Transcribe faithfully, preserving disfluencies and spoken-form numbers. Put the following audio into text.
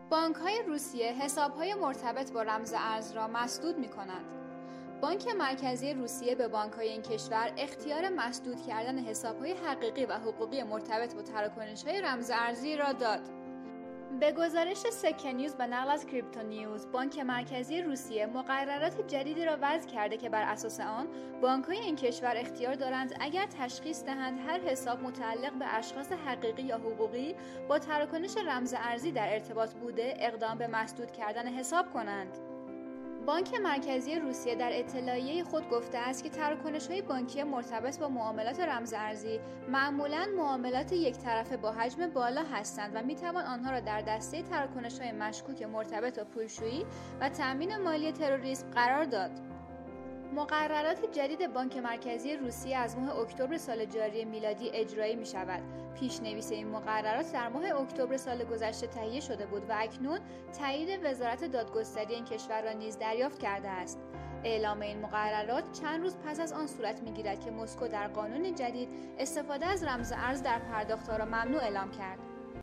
بانک‌های روسیه حساب‌های مرتبط با رمز ارز را مسدود می‌کنند. بانک مرکزی روسیه به بانک‌های این کشور اختیار مسدود کردن حساب‌های حقیقی و حقوقی مرتبط با تراکنش‌های رمز ارزی را داد. به گزارش سکه نیوز و نقل از کریپتو نیوز، بانک مرکزی روسیه مقررات جدیدی را وضع کرده که بر اساس آن بانک‌های این کشور اختیار دارند اگر تشخیص دهند هر حساب متعلق به اشخاص حقیقی یا حقوقی با تراکنش رمز ارزی در ارتباط بوده اقدام به مسدود کردن حساب کنند. بانک مرکزی روسیه در اطلاعیه خود گفته است که تراکنش‌های بانکی مرتبط با معاملات رمز ارزی معمولاً معاملات یک طرفه با حجم بالا هستند و می‌توان آنها را در دسته تراکنش‌های مشکوک مرتبط با پولشویی و تأمین مالی تروریسم قرار داد. مقررات جدید بانک مرکزی روسیه از ماه اکتبر سال جاری میلادی اجرایی می شود. پیشنویس این مقررات در ماه اکتبر سال گذشته تهیه شده بود و اکنون تایید وزارت دادگستری این کشور را نیز دریافت کرده است. اعلام این مقررات چند روز پس از آن صورت می گیرد که مسکو در قانون جدید استفاده از رمز ارز در پرداخت‌ها را ممنوع اعلام کرد.